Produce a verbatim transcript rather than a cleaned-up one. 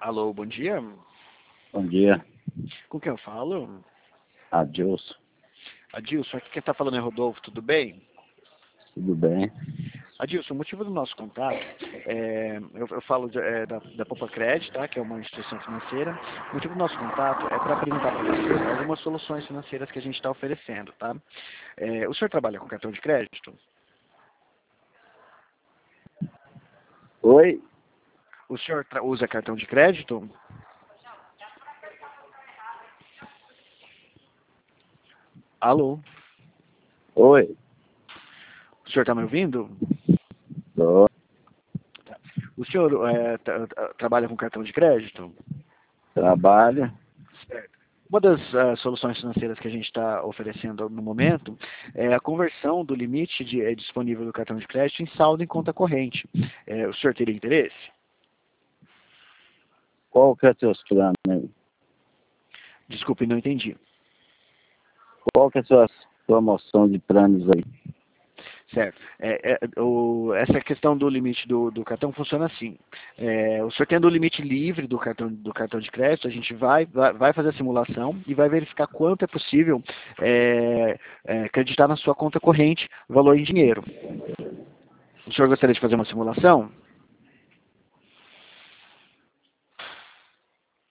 Alô, bom dia. Bom dia, Com quem eu falo? Adilson. Adilson, aqui quem está falando é Rodolfo, tudo bem? Tudo bem? Adilson, o motivo do nosso contato, é, eu, eu falo de, é, da, da Poupa Crédito, tá, que é uma instituição financeira. O motivo do nosso contato é para apresentar para você algumas soluções financeiras que a gente está oferecendo, tá? É, o senhor trabalha com cartão de crédito? Oi? O senhor tra- usa cartão de crédito? Alô? Oi? O senhor está me ouvindo? Tô. O senhor é, tra- tra- trabalha com cartão de crédito? Trabalho. Uma das uh, soluções financeiras que a gente está oferecendo no momento é a conversão do limite de, é, disponível do cartão de crédito em saldo em conta corrente. É, o senhor teria interesse? Qual que é seus planos aí? Desculpe, não entendi. Qual que é a sua promoção de planos aí? Certo. É, é, o, essa questão do limite do, do cartão funciona assim. É, o senhor tendo o limite livre do cartão, do cartão de crédito, a gente vai, vai, vai fazer a simulação e vai verificar quanto é possível é, é, acreditar na sua conta corrente valor em dinheiro. O senhor gostaria de fazer uma simulação?